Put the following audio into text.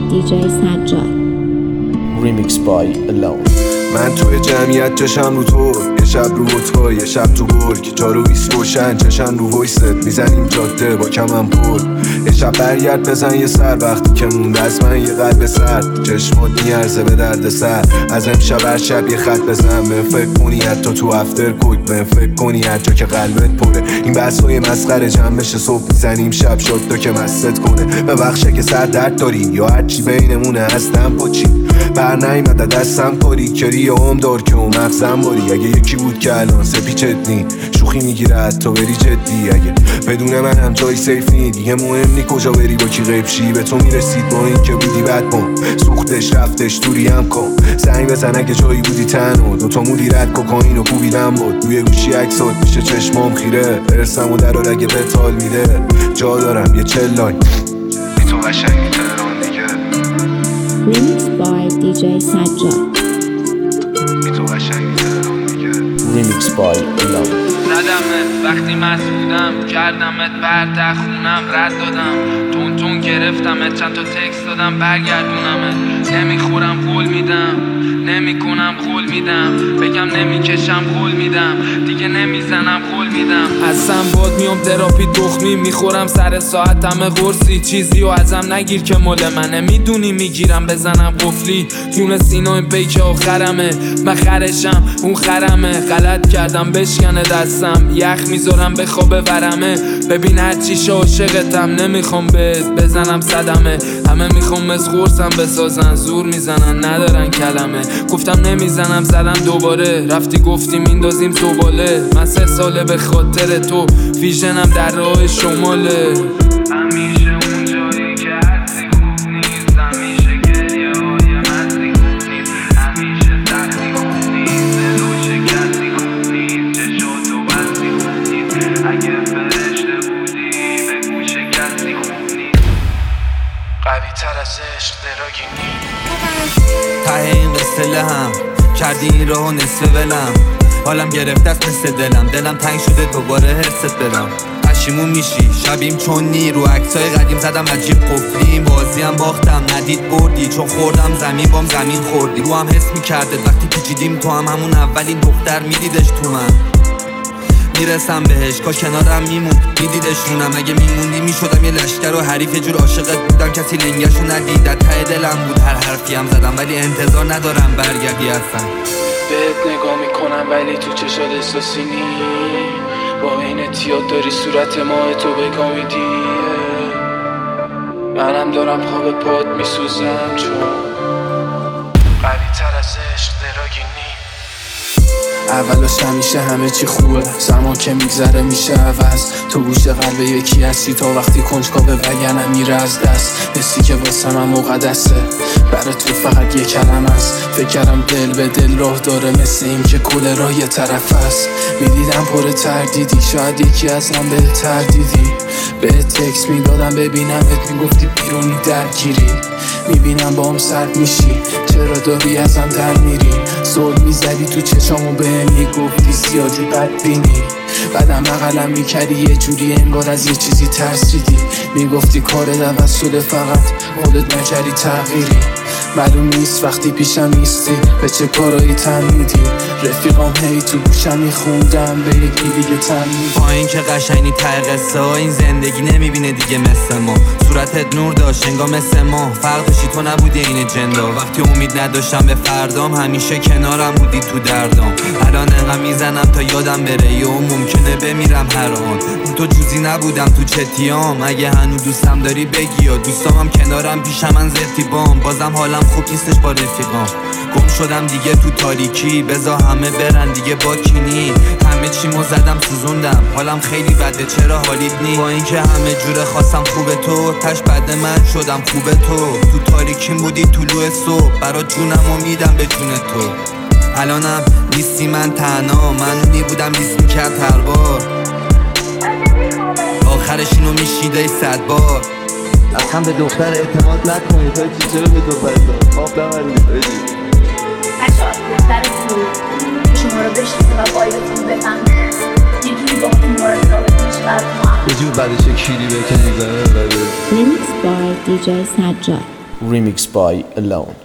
DJ Sajjad. Remix by Alone. من توی جمعیت چشم رو تو، یه شب رو تو، یه شب تو برگ، جارو 20 روشن چشم رو ویست، میزنیم جاده با کمم پر. یه شب برگرد بزن یه سر، وقتی که مونده از من یه قلب سرد، چشمات میارزه به درد سر. از امشب هر شب یه خط بزن، به فکر کنی حتی تو افتر کوک، به فکر کنی هر جا که قلبت پره. این بحثای مسخره جمع بشه صبح میزنیم شب شد تو که مست کنه. به بخشه که سر درد داری یا هرچی بینمونه هستم پاچی، بر نیمده دستم کاری کری هم دار که اون مغزم باری. اگه یکی بود که الان سپیچت نی شوخی میگیره حتی بری جدی، اگه بدون من هم جای سیف نی دیگه مهم نی کجا بری با کی غیب شی. به تو میرسید با این که بودی بد بام، سوختش رفتش دوری هم کن. زنگ بزن اگه جایی بودی تنها، دوتا مودی رد کوکائین و کوبیدم بود روی گوشی عکسات میشه چشمام خیره. برسم و درار اگه بتال میده جا دارم یه 40 لاین بی تو قشنگی تهران دیگه. Remix by DJ Sajjad. بی تو قشنگی تهران دیگه. Remix by Alone. زدمت وقتی مسئولم، کردمت برده خونم، رد دادم تون گرفتمت، چند تا تکست دادم برگردونمت. نمیخورم قول میدم، نمیکنم قول میدم، بگم نمیکشم قول میدم، دیگه نمیزنم قول میدم. اصلا باد میام تراپی تخمی، میخورم سر ساعت همه قرصی، چیزی و ازم نگیر که مال منه، میدونی میگیرم بزنم قفلی. جون سینا این پیک آخرمه، من خرشم اون خرمه، غلط کردم بشکنه دستم، یخ میذارم به خواب ورمه. ببین هرچی عاشقتم، نمیخوام بهت بزنم صدمه، همه میخوام از قرصم بسازن، زور میزنن ندارن کلمه. گفتم نمیزنم زدم دوباره، رفتی گفتی میندازیم زباله. من 3 ساله به خاطر تو، ویژنم در راه شماله. همیشه اون جایی که هستی خوب نیست، همیشه گریه های مزدی خوب نیست، همیشه سختی خوب نیست، دل و شکستی خوب نیست، چشاتو بستی خوب نیست، اگه فرشته بودی بگو شکستی خوب نیست. قوی تر از عشق دراگی نیست. ته این قصه هم کردی این راهو نصف ولم، حالم گرفته است مثل دلم تنگ شده دوباره حرست بدم. پشیمون میشی شبیم چون نی رو عکسای قدیم زدم عجیب قفلیم، بازیم باختم ندید بردی، چون خوردم زمین بام زمین خوردی. رو هم حس میکرده وقتی پیچیدیم تو هم همون اولین دختر میدیدش تو من، میرسم بهش کا کنارم میمون میدیدش رونم. اگه میموندی میشدم یه لشکر و حریف، یه جور عاشقت بودم کسی لنگشو ندید. ته دلم بود هر حرفی هم زدم، ولی انتظار ندارم برگردی اصلا. بهت نگاه میکنم ولی تو چشات احساسی نی، با این اتیاد داری صورت ماه تو بگامیدی. منم دارم خواب پات میسوزم، چون قوی تر از عشق دراگی نی. اولش همیشه همه چی خوبه، زمان که میگذره میشه عوض. تو گوش قلب یکی هستی تا وقتی کنجکاوه وگرنه میره از دست. حسی که واسه من مقدسه، برای تو فقط یه کلم است. فکر کردم دل به دل راه داره، مثل این که کل راه یه طرف است. میدیدم پر تردیدی، شاید یکی از من بهتر دیدی. بهت تکس میدادم ببینمت، میگفتی بیرونی درگیری. میبینم با هم سرد میشی، چرا داری ازم در میری. زل میزدی تو چشامو بهم میگفتی زیادی بدبینی. بعدم بغلم میکردی یه جوری انگار از یه چیزی ترسیدی. میگفتی کارت عوض شده فقط خودت نکردی تغییری. معلوم نیست وقتی پیشم نیستی به چه کارایی تن میدی. رفیقام هی تو گوشم میخوندم به یکی دیگه تن میدی. با این که قشنگی ته قصه ها این زندگی نمیبینه دیگه مثل ما. صورتت نور داشت انگار مثل ما، فرق داشتی تو نبودی این جندا. وقتی امید نداشتم به فردام، همیشه کنارم بودی تو دردام. الان انقدر میزنم تا یادم بره، یا ممکنه بمیرم هر آن. تو جوزی نبودم تو چتیام، اگه هنوز دوستم داری بگی، یا دوستامم کنارم پیشم من زرتیبام. بازم حالم خوب نیستش با رفیقام، گم شدم دیگه تو تاریکی. بذار همه برن دیگه با کینی، همه چیمو زدم سوزوندم، حالم خیلی بده چرا حالیت نی. با اینکه همه جوره خواستم خوبه تو، تش بد من شدم خوبه تو تاریکیم بودی طلوع صبح، برا جونم و میدم به جون تو. الانم نیستی من تنها، من اونی بودم لیست میکرد هر بار، آخرش اینو میشیده 100 بار. اصلا به دختر اعتماد نکنید، تا چی چرا به دختر خواب نمارید بچه دخترتون شما رو بشنسه و بایدتون بفهمه یه جوری با اون مورد رابطه میشه براتون یه جور بعدش کیری بکنید. Remix by DJ Sajjad. Remixed by Alone.